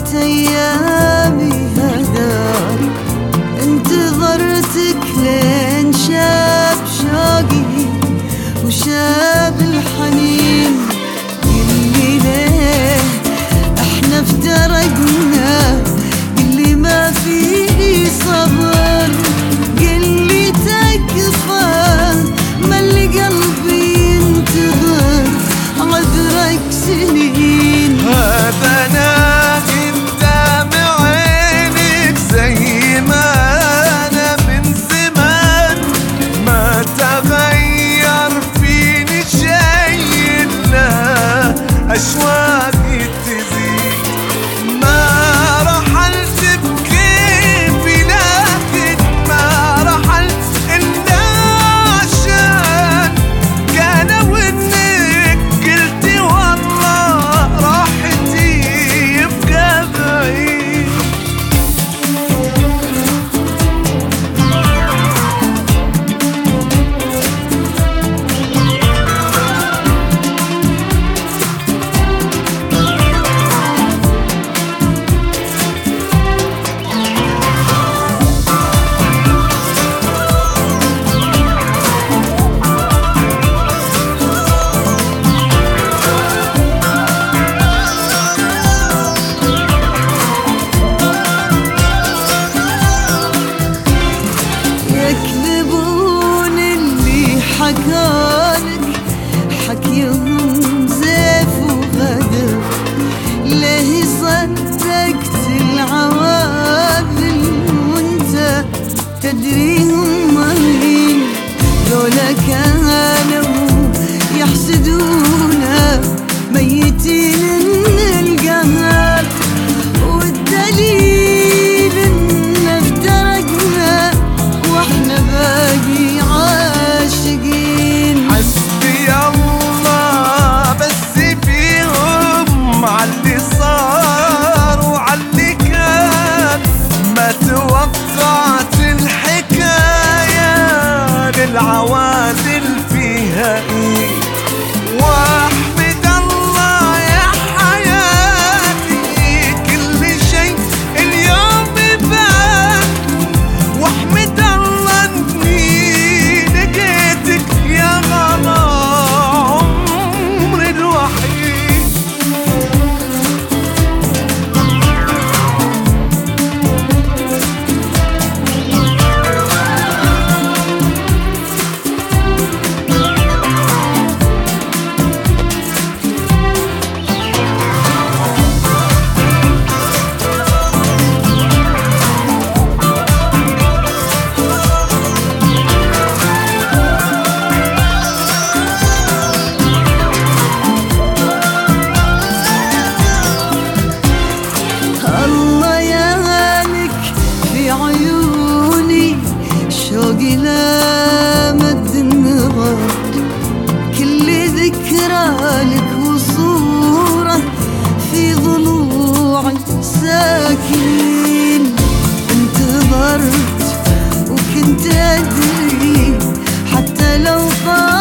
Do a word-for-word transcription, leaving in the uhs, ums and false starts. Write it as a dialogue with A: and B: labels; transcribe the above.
A: ضاعت أيامي هدار، انتظرتك لين شاب شوقي وشاب الحنين. قلي ليه احنا افترقنا، قلي ما في صبر، قلي تكفى ما اللي قلبي ينتظر عذرك سنين.
B: هذا انا قدام عينك زي ما انا من زمان، ما تغير فيني شيء الا اشواقي تزيد. ما رحلت بكيفي لكن ما رحلت الا عشان كان ودك قلتي والله راحتي يبقى بعيد.
A: يكذبون اللي حكالك حكيهم زيف وغدر، ليه صدقت العواذل وانت تدريهم مين؟ لولا كانوا يحسدونا ميتين من القهر، والدليل ان افترقنا واحنا باقي عاشقين.
B: حسبي الله بس فيهم عاللي صار وعاللي كان، ما توقعت الحكاية للعوادل فيها ايه. واحمد الله يا حياتي كل شيء اليوم بان، واحمد الله اني لقيتك يا غلا عمري الوحيد.
A: الله يهانك في عيوني، شوقي لا مد النظر، كل ذكرى لك وصورة في ضلوعي ساكنين. انتظرت وكنت أدري حتى لو طال